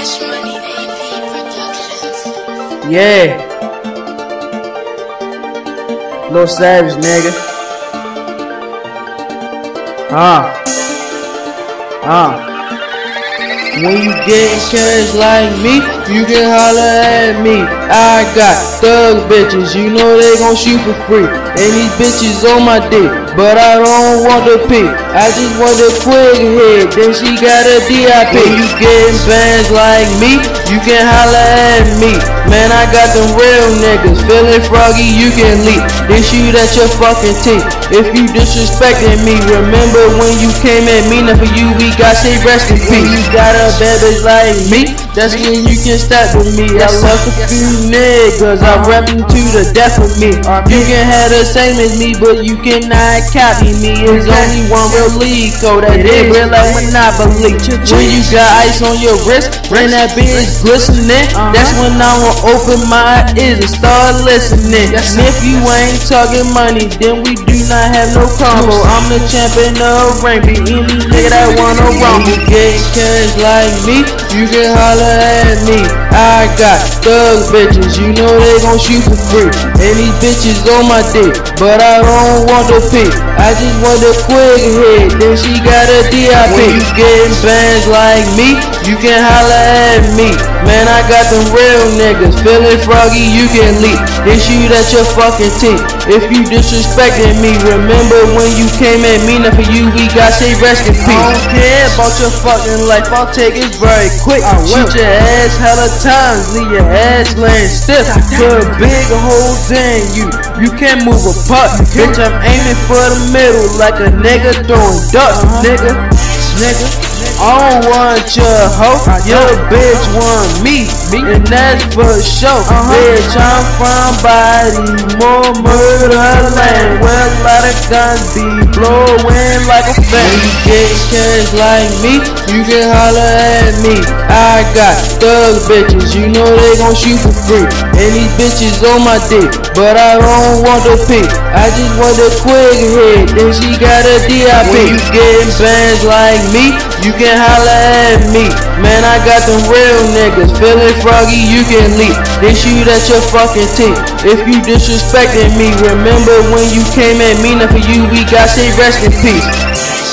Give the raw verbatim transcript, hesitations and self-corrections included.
Cash Money A P Productions. Yeah. Lil Savage, nigga. Uh. Uh. When you getting cash like me, you can holler at me. I got thug bitches, you know they gon' shoot for free. And these bitches on my dick, but I don't want the P. I just want a quick hit, then she got a D I P. When you getting bands like me, you can holler at me. Man, I got them real niggas, feeling froggy, you can leak. They shoot at your fucking teeth. If you disrespecting me, remember when you came at me, now for you we got say rest in peace. You got a bad bitch like me, that's when you can step with me. I love a few niggas, I rap them to the death of me. You can have the same as me, but you cannot copy me. It's only one real league code, that it real like Monopoly. When you got ice on your wrist, when that bitch glistening, that's when I will open my ears and start listening. And if you ain't talking money, then we do not have no combo. I'm the champion of rain, be any nigga that wanna rumble. Getting cash like me, you can holler at me. I got thug bitches, you know they gon' shoot for free. And these bitches on my dick, but I don't want the P. I just want a quick hit, then she got a D I P. When you getting bands like me, you can holler at me. Man, I got them real niggas, feeling froggy, you can leak. They shoot at your fucking teeth. If you disrespecting me, remember when you came at me, now for you we got say rest in peace. I don't care about your fucking life, I'll take it very quick. I shoot your ass hella times, leave your ass laying stiff. Put a big hole in you, you can't move a putt. Bitch, I'm aiming for the middle like a nigga throwing ducks, nigga, nigga. I don't want your hoe, your bitch want me, and that's for sure. Bitch, I'm from body, more murder land, where a lot of guns be blowing like a fan. When you get cash like me, you can holler at me. I got thug bitches, you know they gon' shoot for free. And these bitches on my dick, but I don't want the P. I just want a quick hit, then she got a D I P. When you getting bands like me, you can holler at me. Man, I got them real niggas, feeling froggy, you can leak. They shoot at your fucking teeth. If you disrespecting me, remember when you came at me, now for you we got say rest in peace.